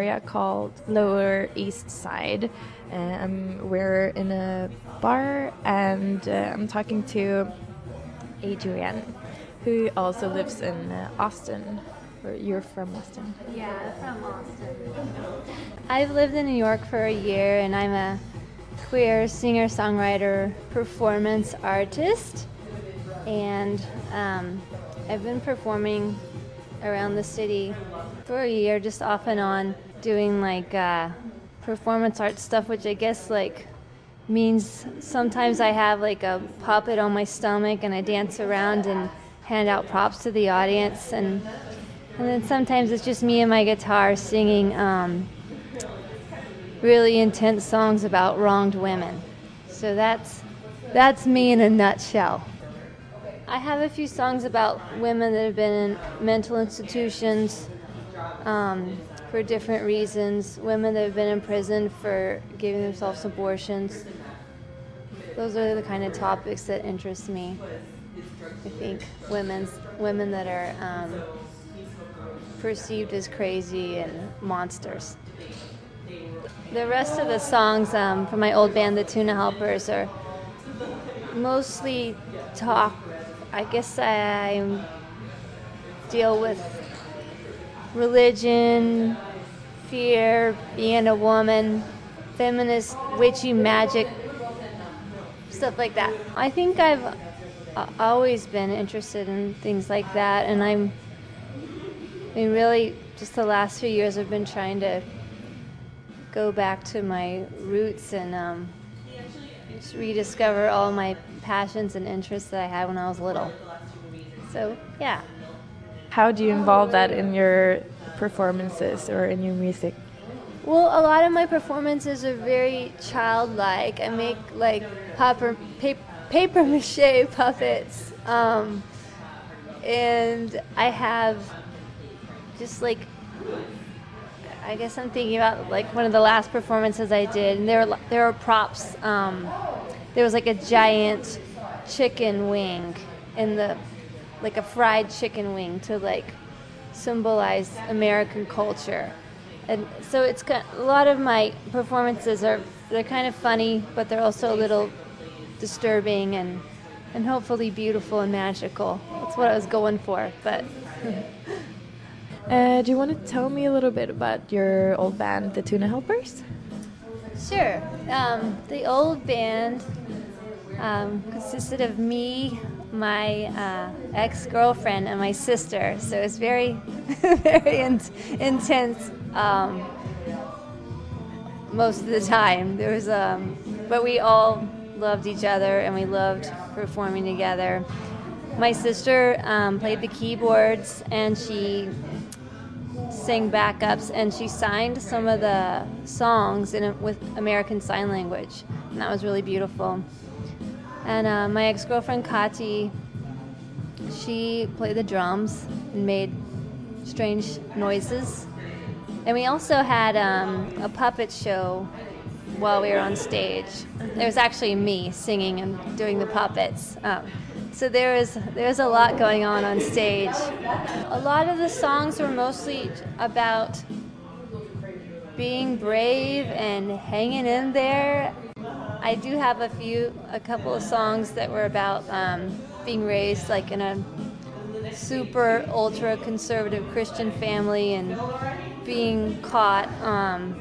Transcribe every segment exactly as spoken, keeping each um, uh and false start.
area called Lower East Side. Um, we're in a bar, and uh, I'm talking to Adrienne, who also lives in uh, Austin. Or you're from Austin? Yeah, from Austin. I've lived in New York for a year, and I'm a queer singer-songwriter, performance artist, and um, I've been performing around the city for a year, just off and on, doing like uh, performance art stuff, which I guess like means sometimes I have like a puppet on my stomach and I dance around and hand out props to the audience, and and then sometimes it's just me and my guitar singing um, really intense songs about wronged women. So that's that's me in a nutshell. I have a few songs about women that have been in mental institutions um, for different reasons, women that have been in prison for giving themselves abortions. Those are the kind of topics that interest me. I think women's women that are um, perceived as crazy and monsters. The rest of the songs um, from my old band, the Tuna Helpers, are mostly talk. I guess I deal with religion, fear, being a woman, feminist, witchy magic, stuff like that. I think I've uh, always been interested in things like that, and I'm, I mean, really, just the last few years I've been trying to go back to my roots and um, just rediscover all my passions and interests that I had when I was little. So, yeah. How do you involve that in your performances or in your music? Well, a lot of my performances are very childlike. I make like paper, paper, paper mache puppets, um, and I have just like, I guess I'm thinking about like one of the last performances I did, and there were, there were props. Um, there was like a giant chicken wing in the, like a fried chicken wing to like symbolize American culture. And so it's got, a lot of my performances are, they're kind of funny, but they're also a little disturbing and and hopefully beautiful and magical. That's what I was going for. But uh, do you want to tell me a little bit about your old band, the Tuna Helpers? Sure. Um, the old band um, consisted of me, my uh, ex-girlfriend, and my sister. So it's very, very in- intense. Um, most of the time there was um but we all loved each other and we loved performing together. My sister um, played the keyboards and she sang backups, and she signed some of the songs in a, with American Sign Language, and that was really beautiful. And uh, my ex-girlfriend Kati, she played the drums and made strange noises. And we also had um, a puppet show while we were on stage. There was actually me singing and doing the puppets. Um, so there was there was a lot going on on stage. A lot of the songs were mostly about being brave and hanging in there. I do have a few, a couple of songs that were about um, being raised like in a super ultra conservative Christian family and being caught um,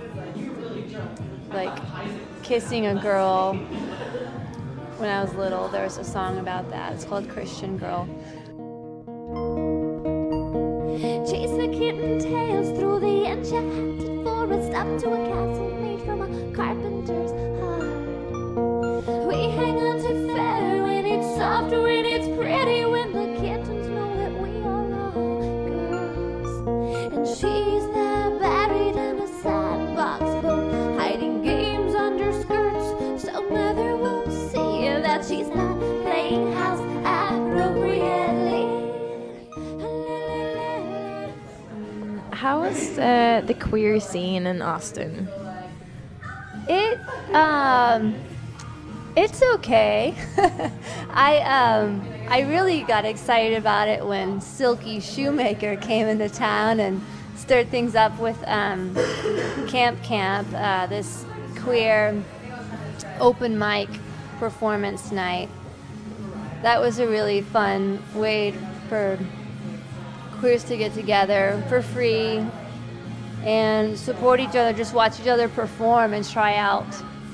like kissing a girl when I was little. There was a song about that. It's called Christian Girl. Chase the kitten tails through the enchanted forest up to a castle made from a carpenter's heart. We hang on to fair when it's soft, when it's pretty, when the kittens know that we are all girls. And she's there buried in a sandbox book, hiding games under skirts so mother won't see that she's not playing house appropriately. How is uh, the queer scene in Austin? It um, it's okay. I um, I really got excited about it when Silky Shoemaker came into town and stirred things up with um, Camp Camp, uh, this queer open mic performance night. That was a really fun way for queers to get together for free and support each other, just watch each other perform and try out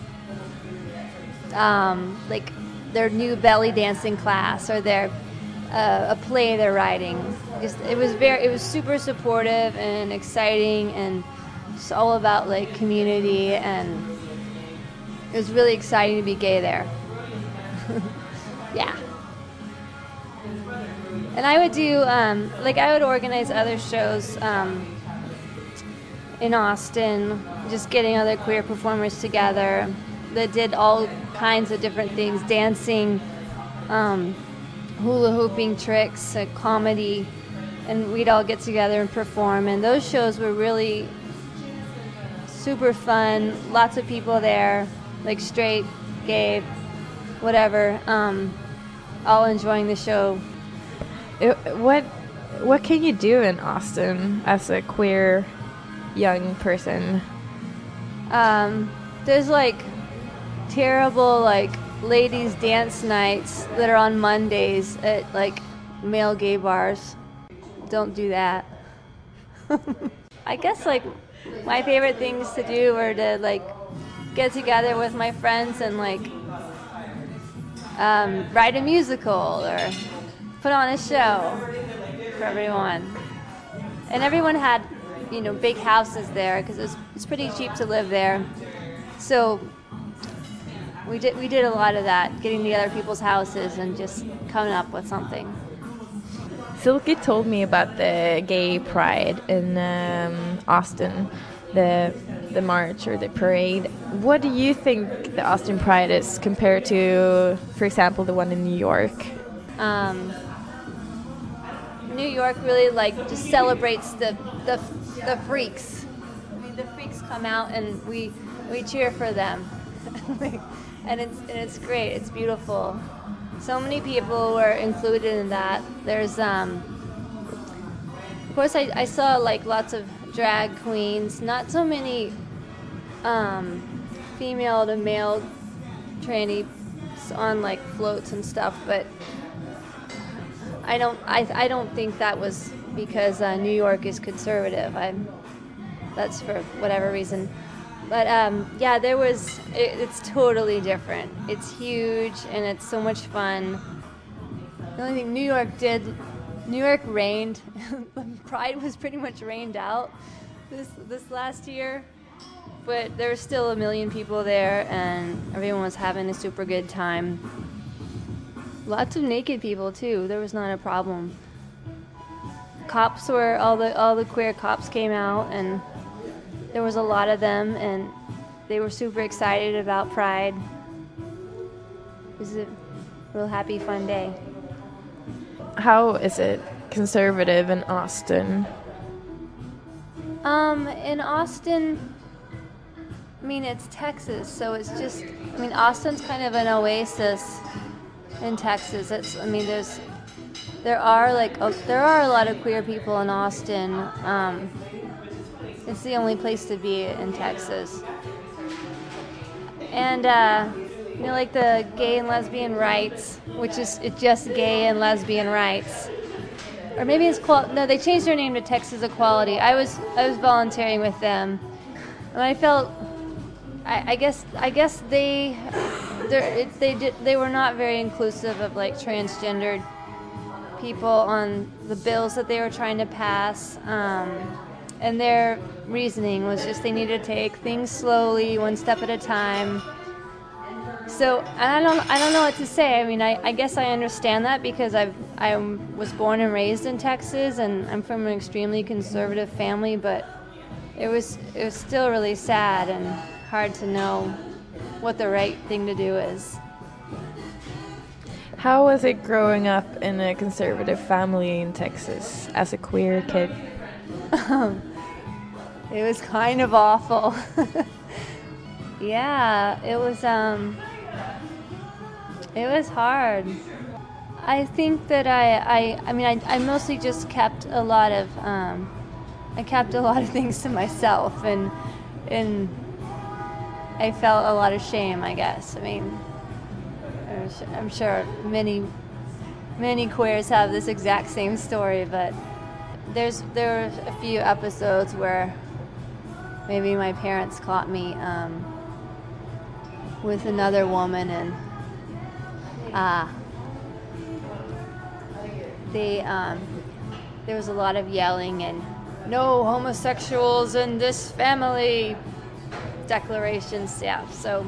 um, like their new belly dancing class or their uh, a play they're writing. Just, it was very, it was super supportive and exciting, and just all about like community, and it was really exciting to be gay there. Yeah. And I would do, um, like I would organize other shows um, in Austin, just getting other queer performers together that did all kinds of different things, dancing, um, hula hooping tricks, uh, comedy, and we'd all get together and perform. And those shows were really super fun, lots of people there, like straight, gay, whatever, um, all enjoying the show. It, what what can you do in Austin as a queer young person? Um, there's like terrible like ladies dance nights that are on Mondays at like male gay bars. Don't do that. I guess like my favorite things to do were to like get together with my friends and like um, write a musical or put on a show for everyone. And everyone had, you know, big houses there because it was, it's pretty cheap to live there. So we did we did a lot of that, getting to other people's houses and just coming up with something. Silky told me about the gay pride in um, Austin, the the march or the parade. What do you think the Austin Pride is compared to, for example, the one in New York? Um, New York really like just celebrates the the the freaks. I mean, the freaks come out and we we cheer for them, and it's and it's great. It's beautiful. So many people were included in that. There's um, of course I, I saw like lots of drag queens. Not so many um, female to male trannies on like floats and stuff, but I don't I I don't think that was because uh, New York is conservative. I that's for whatever reason. But um, yeah, there was. It, it's totally different. It's huge and it's so much fun. The only thing New York did, New York rained. Pride was pretty much rained out this this last year, but there were still a million people there, and everyone was having a super good time. Lots of naked people too. There was not a problem. Cops were all the all the queer cops came out, and there was a lot of them, and they were super excited about Pride. It was a real happy, fun day. How is it conservative in Austin? Um, in Austin, I mean, it's Texas, so it's just, I mean, Austin's kind of an oasis in Texas. It's, I mean, there's, there are like, oh, there are a lot of queer people in Austin. Um, It's the only place to be in Texas. And, uh, you know, like the gay and lesbian rights, which is it's just gay and lesbian rights. Or maybe it's, qual- no, they changed their name to Texas Equality. I was I was volunteering with them. And I felt, I, I guess I guess they, it, they, did, they were not very inclusive of, like, transgendered people on the bills that they were trying to pass. Um, And their reasoning was just they needed to take things slowly, one step at a time. So I don't, I don't know what to say. I mean, I, I guess I understand that because I've, I was born and raised in Texas, and I'm from an extremely conservative family. But it was, it was still really sad and hard to know what the right thing to do is. How was it growing up in a conservative family in Texas as a queer kid? Um, it was kind of awful. Yeah, it was, um, it was hard. I think that I, I, I mean, I, I mostly just kept a lot of um, I kept a lot of things to myself, and and I felt a lot of shame, I guess. I mean, I'm sure many many queers have this exact same story, but there's there were a few episodes where maybe my parents caught me um, with another woman, and uh, they um, there was a lot of yelling and no homosexuals in this family declarations. Yeah, so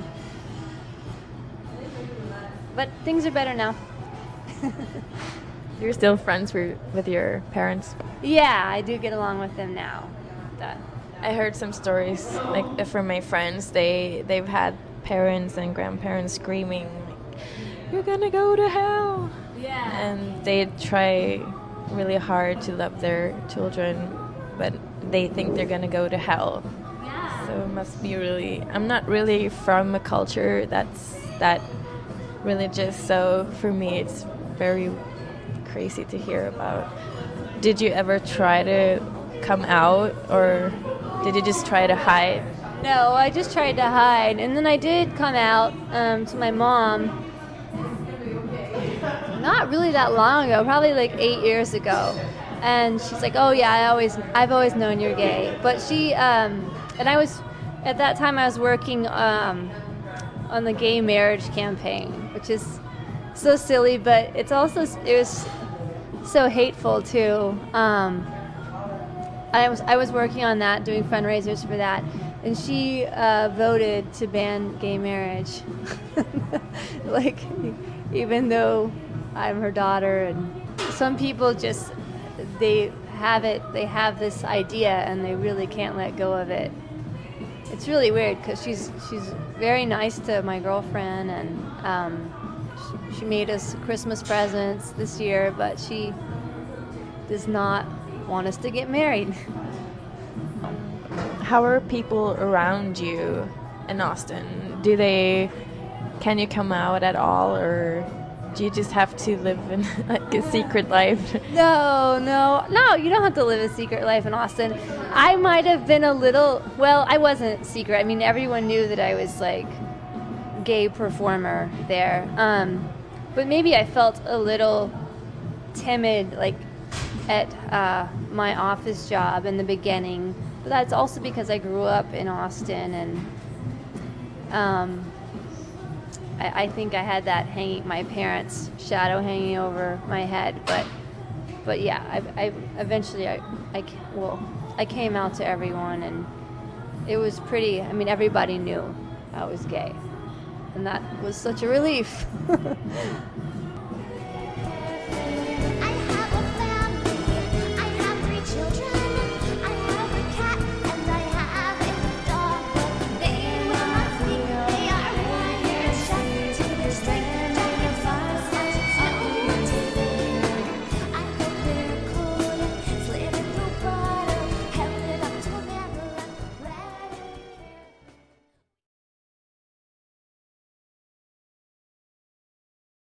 but things are better now. You're still friends with, with your parents? Yeah, I do get along with them now. That. I heard some stories like from my friends. They they've had parents and grandparents screaming, like, "You're gonna go to hell!" Yeah. And they try really hard to love their children, but they think they're gonna go to hell. Yeah. So it must be really. I'm not really from a culture that's that religious, so for me it's very crazy to hear about. Did you ever try to come out, or did you just try to hide? No, I just tried to hide, and then I did come out um, to my mom. Not really that long ago, probably like eight years ago, and she's like, "Oh yeah, I always, I've always known you're gay." But she, um, and I was, at that time, I was working um, on the gay marriage campaign, which is so silly, but it's also it was so hateful too. Um, I was I was working on that, doing fundraisers for that, and she uh, voted to ban gay marriage. Like, even though I'm her daughter, and some people just they have it, they have this idea, and they really can't let go of it. It's really weird because she's she's very nice to my girlfriend, and um, she, she made us Christmas presents this year, but she does not want us to get married. How are people around you in Austin? Do they, can you come out at all, or do you just have to live in like a secret life? No, no, no, you don't have to live a secret life in Austin. I might have been a little, well, I wasn't secret. I mean, everyone knew that I was like gay performer there. Um, but maybe I felt a little timid, like at uh, my office job in the beginning. But that's also because I grew up in Austin, and um, I, I think I had that hanging, my parents' shadow hanging over my head. But, but yeah, I, I eventually I, I, well, I came out to everyone, and it was pretty. I mean, everybody knew I was gay, and that was such a relief.